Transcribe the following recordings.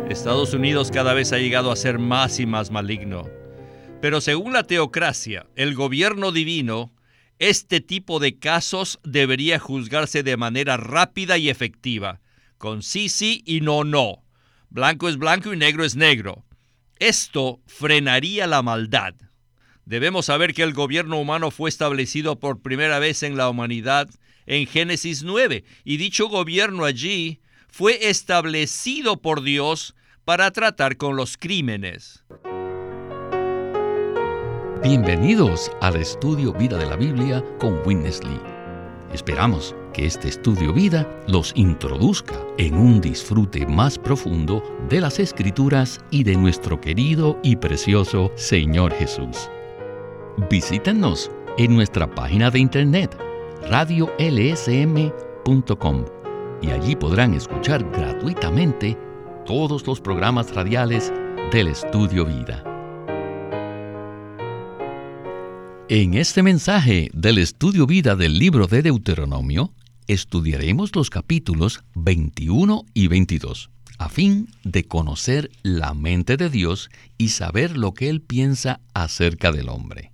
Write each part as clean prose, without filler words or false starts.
Estados Unidos cada vez ha llegado a ser más y más maligno. Pero según la teocracia, el gobierno divino, este tipo de casos debería juzgarse de manera rápida y efectiva, con sí, sí y no, no. Blanco es blanco y negro es negro. Esto frenaría la maldad. Debemos saber que el gobierno humano fue establecido por primera vez en la humanidad en Génesis 9, y dicho gobierno allí fue establecido por Dios para tratar con los crímenes. Bienvenidos al Estudio Vida de la Biblia con Witness Lee. Esperamos que este Estudio Vida los introduzca en un disfrute más profundo de las Escrituras y de nuestro querido y precioso Señor Jesús. Visítenos en nuestra página de internet, radiolsm.com, y allí podrán escuchar gratuitamente todos los programas radiales del Estudio Vida. En este mensaje del Estudio Vida del libro de Deuteronomio, estudiaremos los capítulos 21 y 22, a fin de conocer la mente de Dios y saber lo que Él piensa acerca del hombre.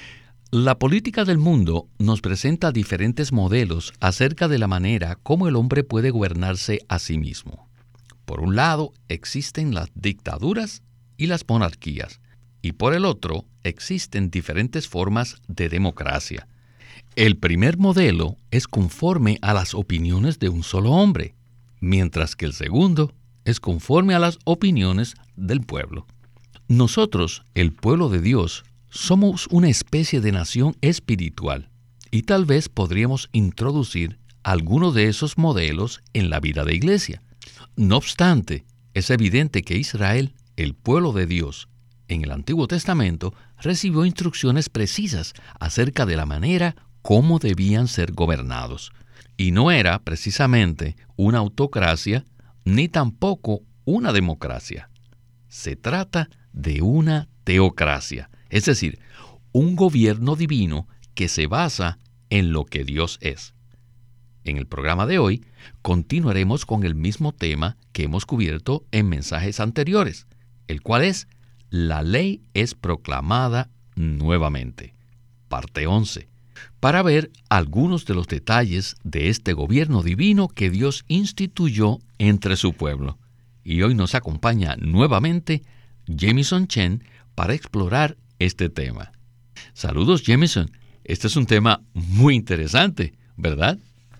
La política del mundo nos presenta diferentes modelos acerca de la manera como el hombre puede gobernarse a sí mismo. Por un lado, existen las dictaduras y las monarquías, y por el otro, existen diferentes formas de democracia. El primer modelo es conforme a las opiniones de un solo hombre, mientras que el segundo es conforme a las opiniones del pueblo. Nosotros, el pueblo de Dios, somos una especie de nación espiritual, y tal vez podríamos introducir algunos de esos modelos en la vida de iglesia. No obstante, es evidente que Israel, el pueblo de Dios, en el Antiguo Testamento, recibió instrucciones precisas acerca de la manera cómo debían ser gobernados. Y no era precisamente una autocracia, ni tampoco una democracia. Se trata de una teocracia, es decir, un gobierno divino que se basa en lo que Dios es. En el programa de hoy, continuaremos con el mismo tema que hemos cubierto en mensajes anteriores, el cual es: la ley es proclamada nuevamente. Parte 11. Para ver algunos de los detalles de este gobierno divino que Dios instituyó entre su pueblo. Y hoy nos acompaña nuevamente Jamison Chen para explorar este tema. Saludos, Jamison. Este es un tema muy interesante, ¿verdad?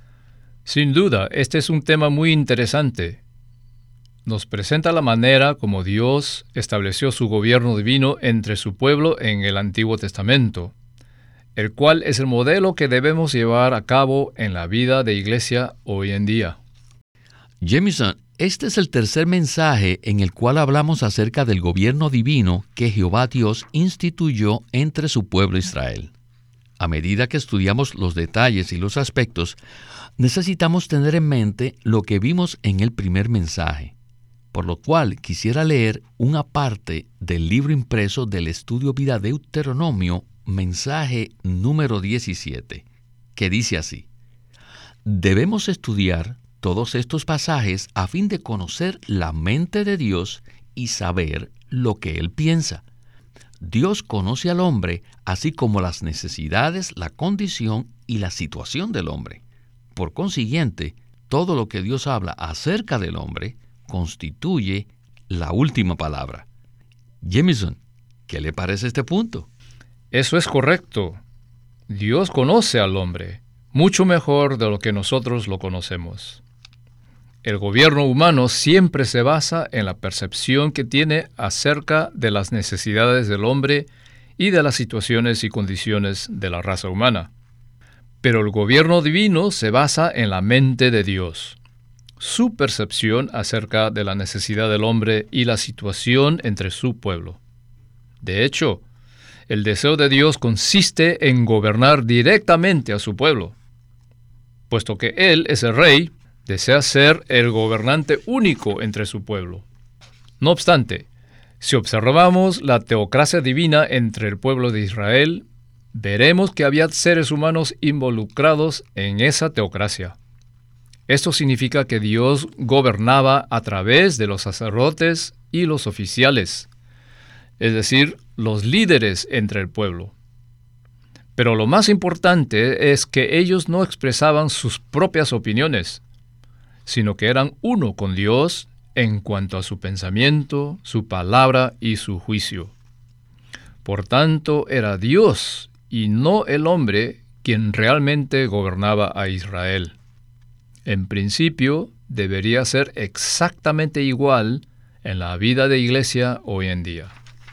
Sin duda, este es un tema muy interesante. Nos presenta la manera como Dios estableció su gobierno divino entre su pueblo en el Antiguo Testamento, el cual es el modelo que debemos llevar a cabo en la vida de iglesia hoy en día. Jamison, este es el tercer mensaje en el cual hablamos acerca del gobierno divino que Jehová Dios instituyó entre su pueblo Israel. A medida que estudiamos los detalles y los aspectos, necesitamos tener en mente lo que vimos en el primer mensaje, por lo cual quisiera leer una parte del libro impreso del Estudio Vida Deuteronomio, mensaje número 17, que dice así: debemos estudiar todos estos pasajes a fin de conocer la mente de Dios y saber lo que Él piensa. Dios conoce al hombre, así como las necesidades, la condición y la situación del hombre. Por consiguiente, todo lo que Dios habla acerca del hombre constituye la última palabra. Jamison, ¿qué le parece este punto? Eso es correcto. Dios conoce al hombre mucho mejor de lo que nosotros lo conocemos. El gobierno humano siempre se basa en la percepción que tiene acerca de las necesidades del hombre y de las situaciones y condiciones de la raza humana. Pero el gobierno divino se basa en la mente de Dios, su percepción acerca de la necesidad del hombre y la situación entre su pueblo. De hecho, el deseo de Dios consiste en gobernar directamente a su pueblo. Puesto que Él es el rey, desea ser el gobernante único entre su pueblo. No obstante, si observamos la teocracia divina entre el pueblo de Israel, veremos que había seres humanos involucrados en esa teocracia. Esto significa que Dios gobernaba a través de los sacerdotes y los oficiales, es decir, los líderes entre el pueblo. Pero lo más importante es que ellos no expresaban sus propias opiniones, sino que eran uno con Dios en cuanto a su pensamiento, su palabra y su juicio. Por tanto, era Dios y no el hombre quien realmente gobernaba a Israel. En principio, debería ser exactamente igual en la vida de iglesia hoy en día.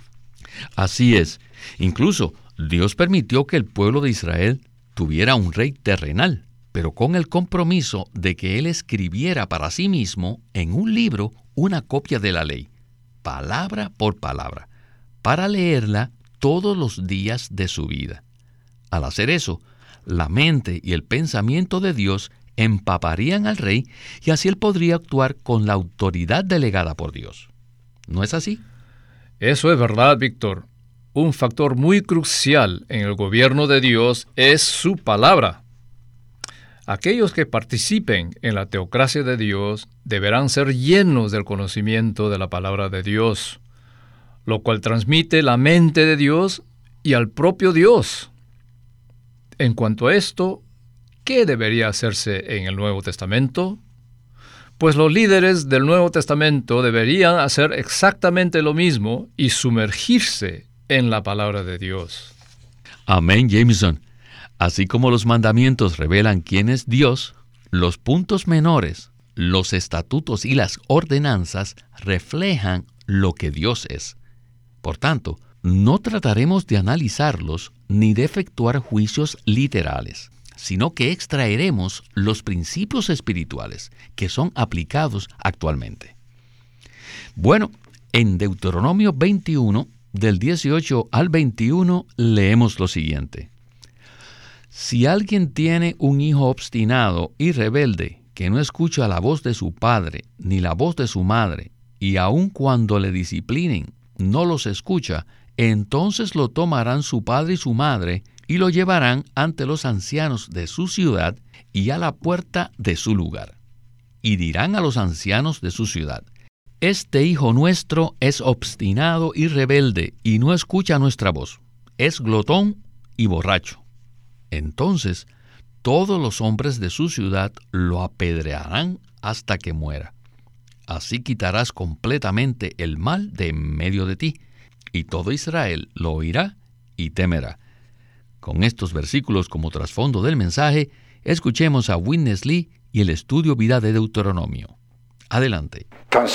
Así es. Incluso Dios permitió que el pueblo de Israel tuviera un rey terrenal, pero con el compromiso de que él escribiera para sí mismo en un libro una copia de la ley, palabra por palabra, para leerla todos los días de su vida. Al hacer eso, la mente y el pensamiento de Dios empaparían al rey y así él podría actuar con la autoridad delegada por Dios. ¿No es así? Eso es verdad, Víctor. Un factor muy crucial en el gobierno de Dios es su palabra. Aquellos que participen en la teocracia de Dios deberán ser llenos del conocimiento de la palabra de Dios, lo cual transmite la mente de Dios y al propio Dios. En cuanto a esto, ¿qué debería hacerse en el Nuevo Testamento? Pues los líderes del Nuevo Testamento deberían hacer exactamente lo mismo y sumergirse en la palabra de Dios. Amén, Jameson. Así como los mandamientos revelan quién es Dios, los puntos menores, los estatutos y las ordenanzas reflejan lo que Dios es. Por tanto, no trataremos de analizarlos ni de efectuar juicios literales, sino que extraeremos los principios espirituales que son aplicados actualmente. Bueno, en Deuteronomio 21, del 18 al 21, leemos lo siguiente. Si alguien tiene un hijo obstinado y rebelde, que no escucha la voz de su padre ni la voz de su madre, y aun cuando le disciplinen, no los escucha, entonces lo tomarán su padre y su madre, y lo llevarán ante los ancianos de su ciudad y a la puerta de su lugar. Y dirán a los ancianos de su ciudad, este hijo nuestro es obstinado y rebelde, y no escucha nuestra voz. Es glotón y borracho. Entonces, todos los hombres de su ciudad lo apedrearán hasta que muera. Así quitarás completamente el mal de en medio de ti, y todo Israel lo oirá y temerá. Con estos versículos como trasfondo del mensaje, escuchemos a Witness Lee y el estudio vida de Deuteronomio. Adelante.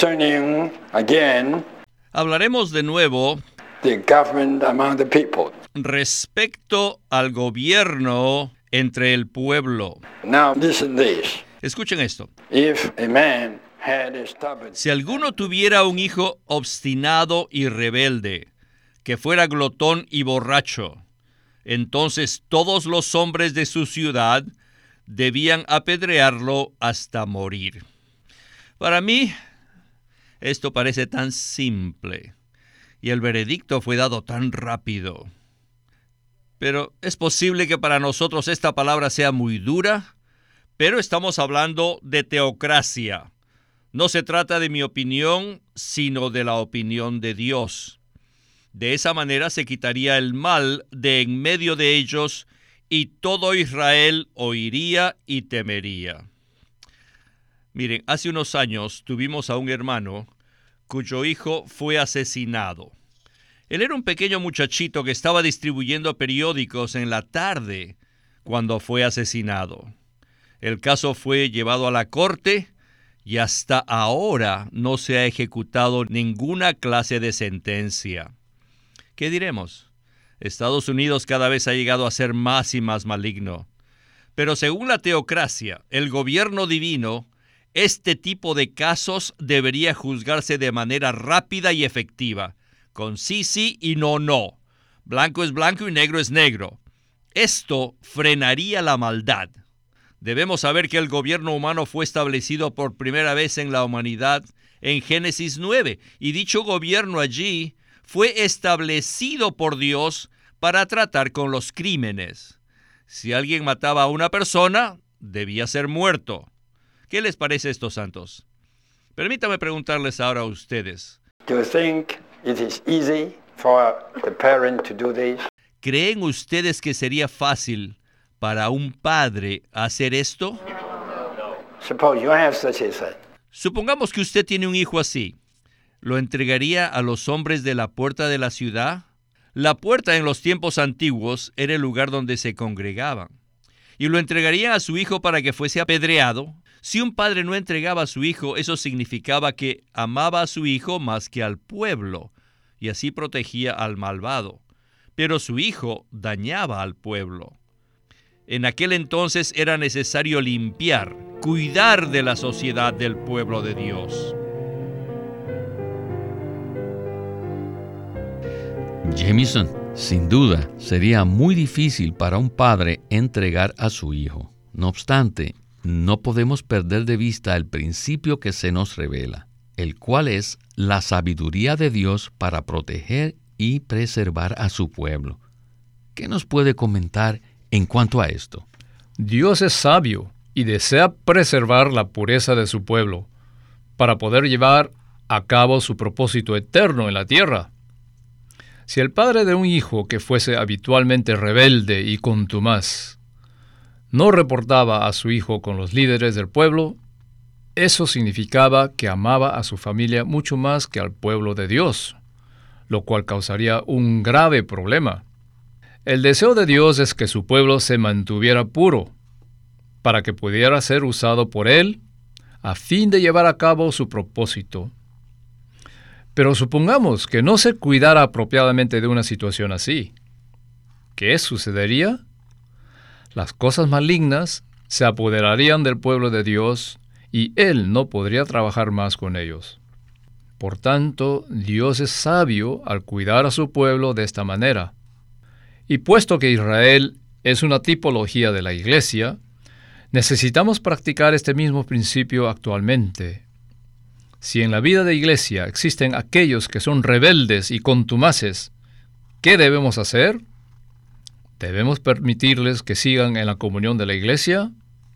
Hablaremos de nuevo the government among the people. Respecto al gobierno entre el pueblo. Now listen this. Escuchen esto. If a man had a stubborn Si alguno tuviera un hijo obstinado y rebelde, que fuera glotón y borracho, entonces todos los hombres de su ciudad debían apedrearlo hasta morir. Para mí, esto parece tan simple, y el veredicto fue dado tan rápido. Pero es posible que para nosotros esta palabra sea muy dura, pero estamos hablando de teocracia. No se trata de mi opinión, sino de la opinión de Dios. De esa manera se quitaría el mal de en medio de ellos, y todo Israel oiría y temería. Miren, hace unos años tuvimos a un hermano cuyo hijo fue asesinado. Él era un pequeño muchachito que estaba distribuyendo periódicos en la tarde cuando fue asesinado. El caso fue llevado a la corte y hasta ahora no se ha ejecutado ninguna clase de sentencia. ¿Qué diremos? Estados Unidos cada vez ha llegado a ser más y más maligno. Pero según la teocracia, el gobierno divino, este tipo de casos debería juzgarse de manera rápida y efectiva, con sí, sí y no, no. Blanco es blanco y negro es negro. Esto frenaría la maldad. Debemos saber que el gobierno humano fue establecido por primera vez en la humanidad en Génesis 9, y dicho gobierno allí fue establecido por Dios para tratar con los crímenes. Si alguien mataba a una persona, debía ser muerto. ¿Qué les parece estos santos? Permítame preguntarles ahora a ustedes. Do you think it is easy for the parent to do this? ¿Creen ustedes que sería fácil para un padre hacer esto? Suppose you have such a son. Supongamos que usted tiene un hijo así. ¿Lo entregaría a los hombres de la puerta de la ciudad? La puerta en los tiempos antiguos era el lugar donde se congregaban. ¿Y lo entregaría a su hijo para que fuese apedreado? Si un padre no entregaba a su hijo, eso significaba que amaba a su hijo más que al pueblo, y así protegía al malvado. Pero su hijo dañaba al pueblo. En aquel entonces era necesario limpiar, cuidar de la sociedad del pueblo de Dios. Jamieson, sin duda, sería muy difícil para un padre entregar a su hijo. No obstante, no podemos perder de vista el principio que se nos revela, el cual es la sabiduría de Dios para proteger y preservar a su pueblo. ¿Qué nos puede comentar en cuanto a esto? Dios es sabio y desea preservar la pureza de su pueblo para poder llevar a cabo su propósito eterno en la tierra. Si el padre de un hijo que fuese habitualmente rebelde y contumaz no reportaba a su hijo con los líderes del pueblo, eso significaba que amaba a su familia mucho más que al pueblo de Dios, lo cual causaría un grave problema. El deseo de Dios es que su pueblo se mantuviera puro, para que pudiera ser usado por Él a fin de llevar a cabo su propósito. Pero supongamos que no se cuidara apropiadamente de una situación así. ¿Qué sucedería? Las cosas malignas se apoderarían del pueblo de Dios y Él no podría trabajar más con ellos. Por tanto, Dios es sabio al cuidar a su pueblo de esta manera. Y puesto que Israel es una tipología de la Iglesia, necesitamos practicar este mismo principio actualmente. Si en la vida de iglesia existen aquellos que son rebeldes y contumaces, ¿qué debemos hacer? ¿Debemos permitirles que sigan en la comunión de la iglesia?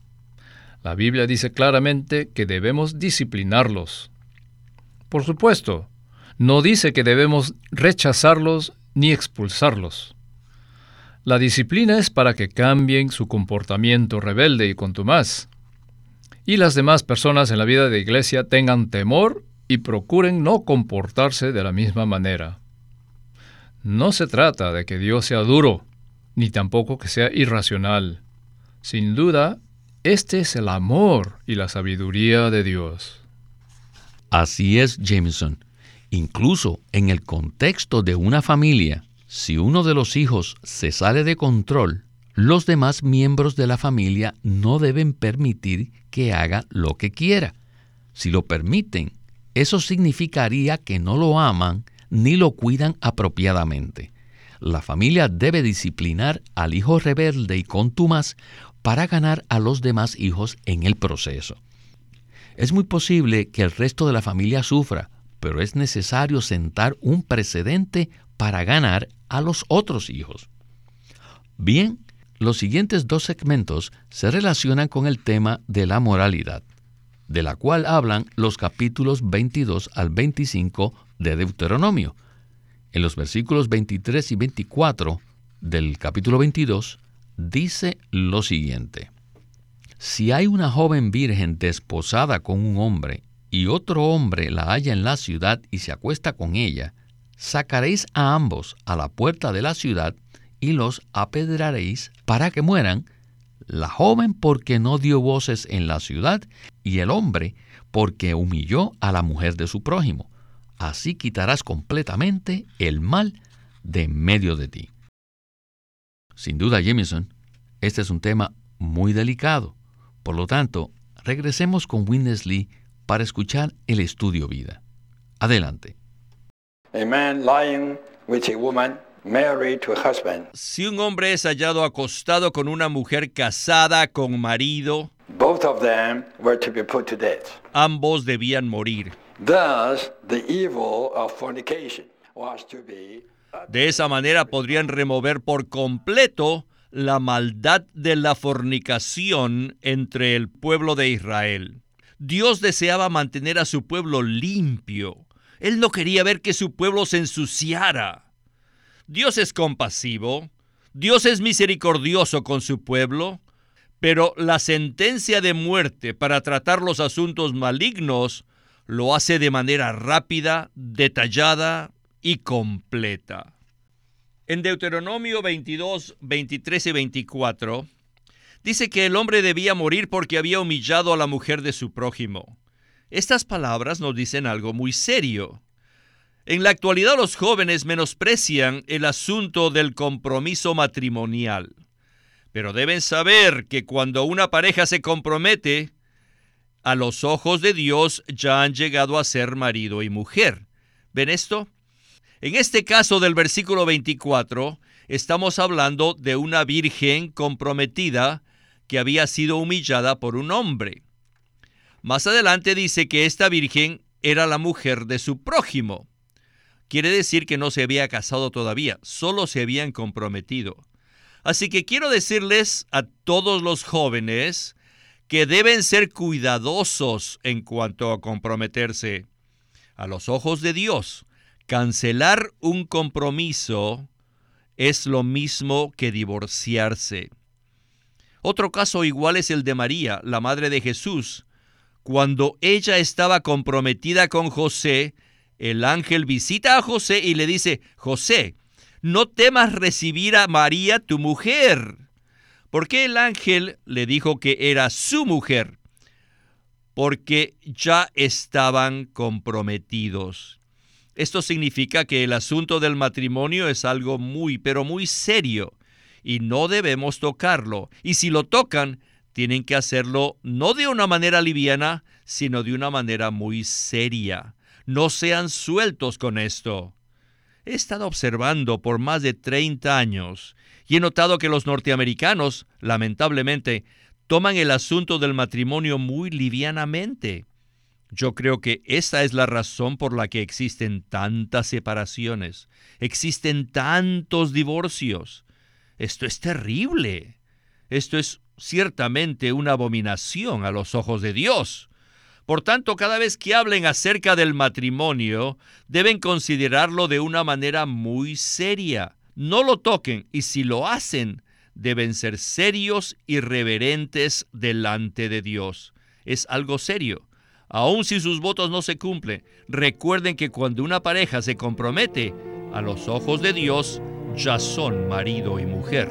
La Biblia dice claramente que debemos disciplinarlos. Por supuesto, no dice que debemos rechazarlos ni expulsarlos. La disciplina es para que cambien su comportamiento rebelde y contumaz, y las demás personas en la vida de iglesia tengan temor y procuren no comportarse de la misma manera. No se trata de que Dios sea duro, ni tampoco que sea irracional. Sin duda, este es el amor y la sabiduría de Dios. Así es, Jameson. Incluso en el contexto de una familia, si uno de los hijos se sale de control, los demás miembros de la familia no deben permitir que haga lo que quiera. Si lo permiten, eso significaría que no lo aman ni lo cuidan apropiadamente. La familia debe disciplinar al hijo rebelde y contumaz para ganar a los demás hijos en el proceso. Es muy posible que el resto de la familia sufra, pero es necesario sentar un precedente para ganar a los otros hijos. Bien, los siguientes 2 segmentos se relacionan con el tema de la moralidad, de la cual hablan los capítulos 22 al 25 de Deuteronomio. En los versículos 23 y 24 del capítulo 22 dice lo siguiente: Si hay una joven virgen desposada con un hombre y otro hombre la halla en la ciudad y se acuesta con ella, sacaréis a ambos a la puerta de la ciudad y los apedrearéis para que mueran, la joven porque no dio voces en la ciudad y el hombre porque humilló a la mujer de su prójimo. Así quitarás completamente el mal de en medio de ti. Sin duda, Jameson, este es un tema muy delicado. Por lo tanto, regresemos con Witness Lee para escuchar el estudio vida. Adelante. A man lying with a woman married to a husband. Si un hombre es hallado acostado con una mujer casada con marido, Both of them were to be put to death. ambos debían morir. Thus, the evil of fornication was to be De esa manera podrían remover por completo la maldad de la fornicación entre el pueblo de Israel. Dios deseaba mantener a su pueblo limpio. Él no quería ver que su pueblo se ensuciara. Dios es compasivo, Dios es misericordioso con su pueblo, pero la sentencia de muerte para tratar los asuntos malignos lo hace de manera rápida, detallada y completa. En Deuteronomio 22, 23 y 24, dice que el hombre debía morir porque había humillado a la mujer de su prójimo. Estas palabras nos dicen algo muy serio. En la actualidad los jóvenes menosprecian el asunto del compromiso matrimonial. Pero deben saber que cuando una pareja se compromete, a los ojos de Dios ya han llegado a ser marido y mujer. ¿Ven esto? En este caso del versículo 24, estamos hablando de una virgen comprometida que había sido humillada por un hombre. Más adelante dice que esta virgen era la mujer de su prójimo. Quiere decir que no se había casado todavía, solo se habían comprometido. Así que quiero decirles a todos los jóvenes que deben ser cuidadosos en cuanto a comprometerse. A los ojos de Dios, cancelar un compromiso es lo mismo que divorciarse. Otro caso igual es el de María, la madre de Jesús. Cuando ella estaba comprometida con José, el ángel visita a José y le dice: José, no temas recibir a María tu mujer. ¿Por qué el ángel le dijo que era su mujer? Porque ya estaban comprometidos. Esto significa que el asunto del matrimonio es algo muy, pero muy serio y no debemos tocarlo. Y si lo tocan, tienen que hacerlo no de una manera liviana, sino de una manera muy seria. No sean sueltos con esto. He estado observando por más de 30 años y he notado que los norteamericanos, lamentablemente, toman el asunto del matrimonio muy livianamente. Yo creo que esa es la razón por la que existen tantas separaciones, existen tantos divorcios. Esto es terrible. Esto es ciertamente una abominación a los ojos de Dios. Por tanto, cada vez que hablen acerca del matrimonio, deben considerarlo de una manera muy seria. No lo toquen, y si lo hacen, deben ser serios y reverentes delante de Dios. Es algo serio. Aun si sus votos no se cumplen, recuerden que cuando una pareja se compromete, a los ojos de Dios ya son marido y mujer.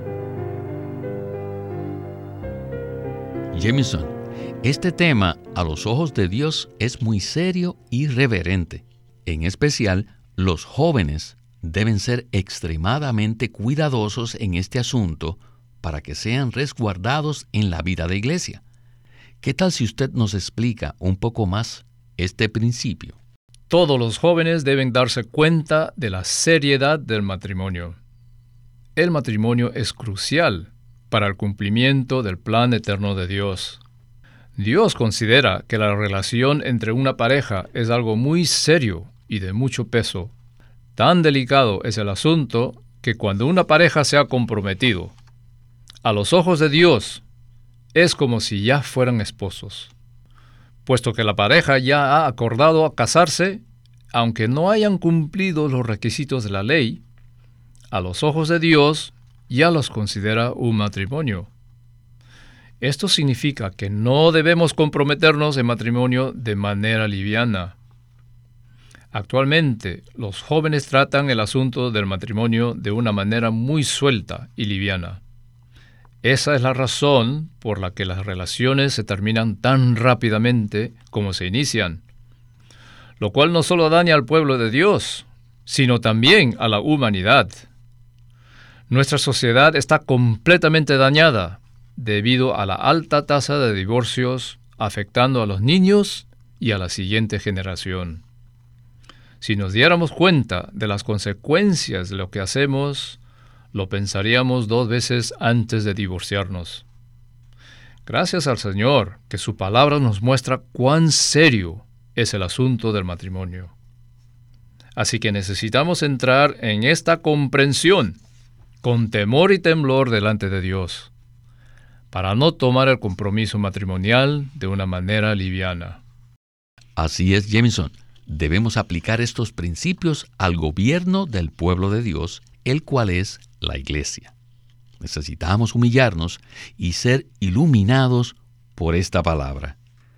Jameson, este tema, a los ojos de Dios, es muy serio y reverente. En especial, los jóvenes deben ser extremadamente cuidadosos en este asunto para que sean resguardados en la vida de iglesia. ¿Qué tal si usted nos explica un poco más este principio? Todos los jóvenes deben darse cuenta de la seriedad del matrimonio. El matrimonio es crucial para el cumplimiento del plan eterno de Dios. Dios considera que la relación entre una pareja es algo muy serio y de mucho peso. Tan delicado es el asunto que cuando una pareja se ha comprometido, a los ojos de Dios, es como si ya fueran esposos. Puesto que la pareja ya ha acordado a casarse, aunque no hayan cumplido los requisitos de la ley, a los ojos de Dios ya los considera un matrimonio. Esto significa que no debemos comprometernos en matrimonio de manera liviana. Actualmente, los jóvenes tratan el asunto del matrimonio de una manera muy suelta y liviana. Esa es la razón por la que las relaciones se terminan tan rápidamente como se inician, lo cual no solo daña al pueblo de Dios, sino también a la humanidad. Nuestra sociedad está completamente dañada debido a la alta tasa de divorcios afectando a los niños y a la siguiente generación. Si nos diéramos cuenta de las consecuencias de lo que hacemos, lo pensaríamos 2 veces antes de divorciarnos. Gracias al Señor, que su palabra nos muestra cuán serio es el asunto del matrimonio. Así que necesitamos entrar en esta comprensión con temor y temblor delante de Dios, para no tomar el compromiso matrimonial de una manera liviana. Así es, Jameson. Debemos aplicar estos principios al gobierno del pueblo de Dios, el cual es la Iglesia. Necesitamos humillarnos y ser iluminados por esta palabra.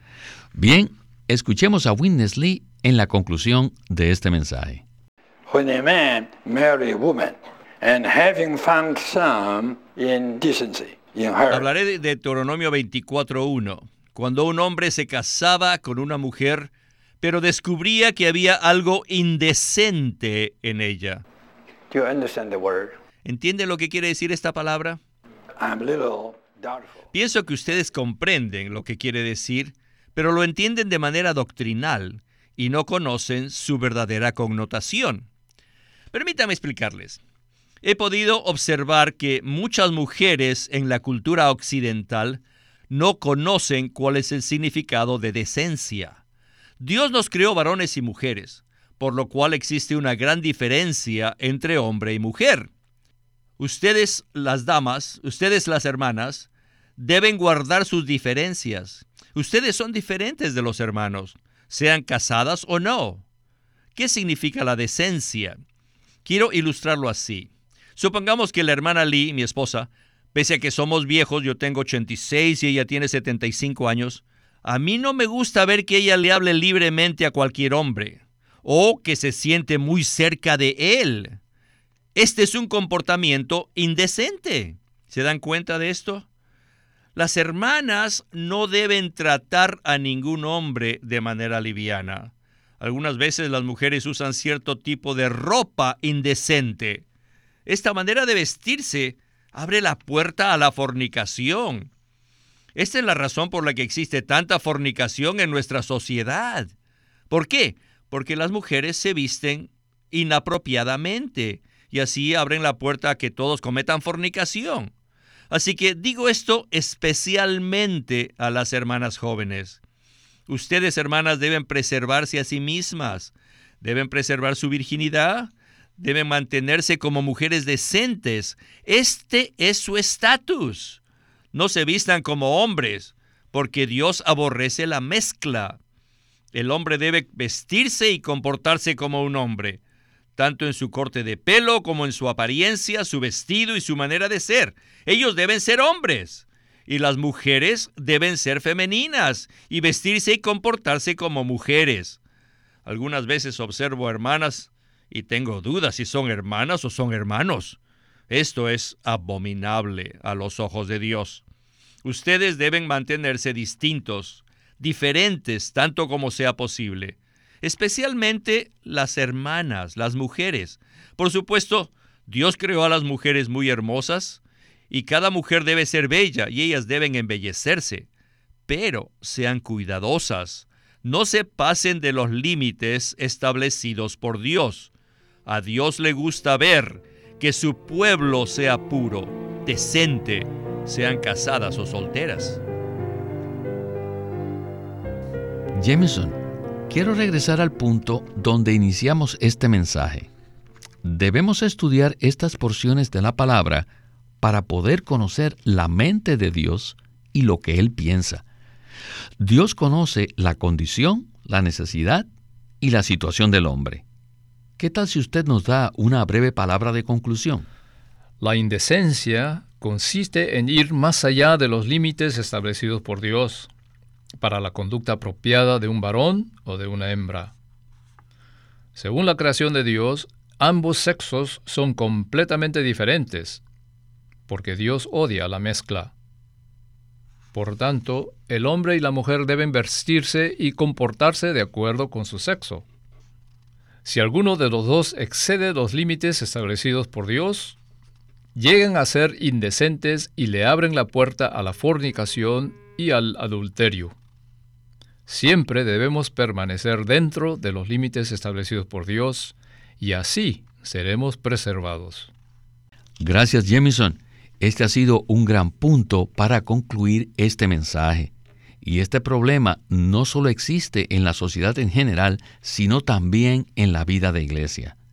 Bien, escuchemos a Witness Lee en la conclusión de este mensaje. When a man marry a woman, and having found some indecency in her, Hablaré de Deuteronomio 24:1, cuando un hombre se casaba con una mujer, pero descubría que había algo indecente en ella. do you understand the word? ¿Entienden lo que quiere decir esta palabra? I'm a little doubtful. Pienso que ustedes comprenden lo que quiere decir, pero lo entienden de manera doctrinal y no conocen su verdadera connotación. Permítame explicarles. He podido observar que muchas mujeres en la cultura occidental no conocen cuál es el significado de decencia. Dios nos creó varones y mujeres, por lo cual existe una gran diferencia entre hombre y mujer. Ustedes, las damas, ustedes, las hermanas, deben guardar sus diferencias. Ustedes son diferentes de los hermanos, sean casadas o no. ¿Qué significa la decencia? Quiero ilustrarlo así. Supongamos que la hermana Lee, mi esposa, pese a que somos viejos, yo tengo 86 y ella tiene 75 años, a mí no me gusta ver que ella le hable libremente a cualquier hombre, o que se siente muy cerca de él. Este es un comportamiento indecente. ¿Se dan cuenta de esto? Las hermanas no deben tratar a ningún hombre de manera liviana. Algunas veces las mujeres usan cierto tipo de ropa indecente. Esta manera de vestirse abre la puerta a la fornicación. Esta es la razón por la que existe tanta fornicación en nuestra sociedad. ¿Por qué? Porque las mujeres se visten inapropiadamente y así abren la puerta a que todos cometan fornicación. Así que digo esto especialmente a las hermanas jóvenes. Ustedes, hermanas, deben preservarse a sí mismas, deben preservar su virginidad, deben mantenerse como mujeres decentes. Este es su estatus. No se vistan como hombres, porque Dios aborrece la mezcla. El hombre debe vestirse y comportarse como un hombre, tanto en su corte de pelo como en su apariencia, su vestido y su manera de ser. Ellos deben ser hombres. Y las mujeres deben ser femeninas y vestirse y comportarse como mujeres. Algunas veces observo hermanas y tengo dudas si son hermanas o son hermanos. Esto es abominable a los ojos de Dios. Ustedes deben mantenerse distintos, diferentes tanto como sea posible. Especialmente las hermanas, las mujeres. Por supuesto, Dios creó a las mujeres muy hermosas, y cada mujer debe ser bella y ellas deben embellecerse. Pero sean cuidadosas. No se pasen de los límites establecidos por Dios. A Dios le gusta ver que su pueblo sea puro, decente, sean casadas o solteras. Jameson, quiero regresar al punto donde iniciamos este mensaje. Debemos estudiar estas porciones de la palabra para poder conocer la mente de Dios y lo que Él piensa. Dios conoce la condición, la necesidad y la situación del hombre. ¿Qué tal si usted nos da una breve palabra de conclusión? La indecencia consiste en ir más allá de los límites establecidos por Dios para la conducta apropiada de un varón o de una hembra. Según la creación de Dios, ambos sexos son completamente diferentes, porque Dios odia la mezcla. Por tanto, el hombre y la mujer deben vestirse y comportarse de acuerdo con su sexo. Si alguno de los dos excede los límites establecidos por Dios, llegan a ser indecentes y le abren la puerta a la fornicación y al adulterio. Siempre debemos permanecer dentro de los límites establecidos por Dios y así seremos preservados. Gracias, Jameson. Este ha sido un gran punto para concluir este mensaje. Y este problema no solo existe en la sociedad en general, sino también en la vida de iglesia.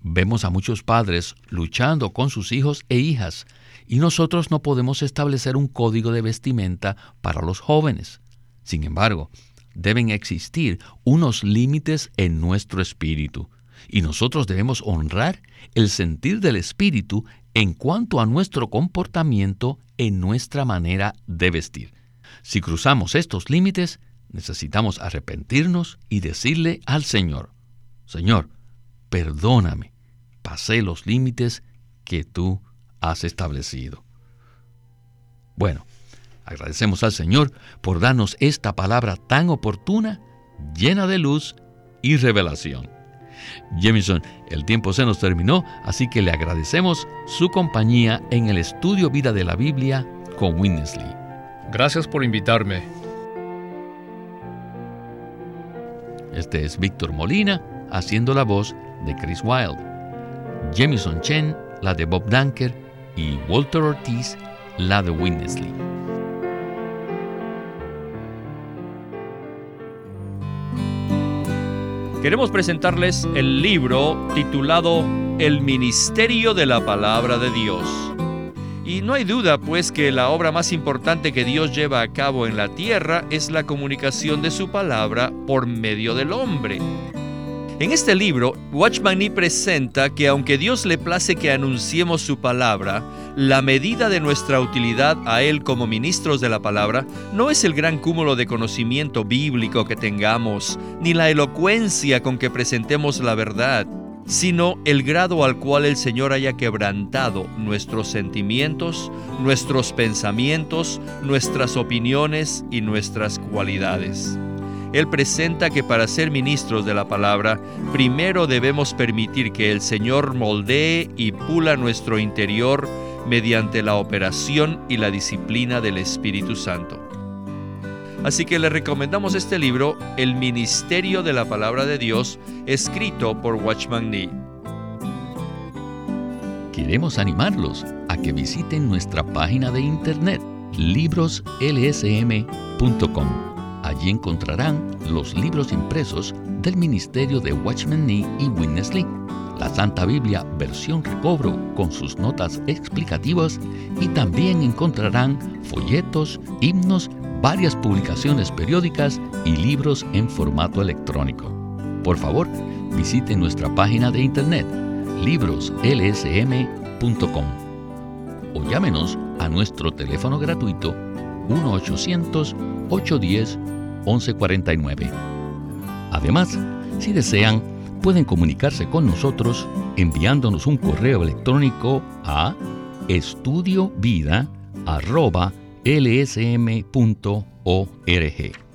Vemos a muchos padres luchando con sus hijos e hijas, y nosotros no podemos establecer un código de vestimenta para los jóvenes. Sin embargo, deben existir unos límites en nuestro espíritu, y nosotros debemos honrar el sentir del espíritu en cuanto a nuestro comportamiento en nuestra manera de vestir. Si cruzamos estos límites, necesitamos arrepentirnos y decirle al Señor: Señor, perdóname, pasé los límites que tú has establecido. Bueno, agradecemos al Señor por darnos esta palabra tan oportuna, llena de luz y revelación. Jamison, el tiempo se nos terminó, así que le agradecemos su compañía en el estudio Vida de la Biblia con Witness Lee. Gracias por invitarme. Este es Víctor Molina, haciendo la voz de Chris Wilde. Jamison Chen, la de Bob Danker, y Walter Ortiz, la de Witness Lee. Queremos presentarles el libro titulado El Ministerio de la Palabra de Dios. Y no hay duda, pues, que la obra más importante que Dios lleva a cabo en la tierra es la comunicación de su palabra por medio del hombre. En este libro, Watchman Nee presenta que aunque Dios le place que anunciemos su palabra, la medida de nuestra utilidad a Él como ministros de la palabra no es el gran cúmulo de conocimiento bíblico que tengamos, ni la elocuencia con que presentemos la verdad, sino el grado al cual el Señor haya quebrantado nuestros sentimientos, nuestros pensamientos, nuestras opiniones y nuestras cualidades. Él presenta que para ser ministros de la palabra, primero debemos permitir que el Señor moldee y pula nuestro interior mediante la operación y la disciplina del Espíritu Santo. Así que le recomendamos este libro, El Ministerio de la Palabra de Dios, escrito por Watchman Nee. Queremos animarlos a que visiten nuestra página de internet, libroslsm.com. Allí encontrarán los libros impresos del ministerio de Watchman Nee y Witness Lee, la Santa Biblia versión recobro con sus notas explicativas, y también encontrarán folletos, himnos, varias publicaciones periódicas y libros en formato electrónico. Por favor, visite nuestra página de internet, libroslsm.com, o llámenos a nuestro teléfono gratuito 1-800-810-1149. Además, si desean, pueden comunicarse con nosotros enviándonos un correo electrónico a estudiovida@lsm.org.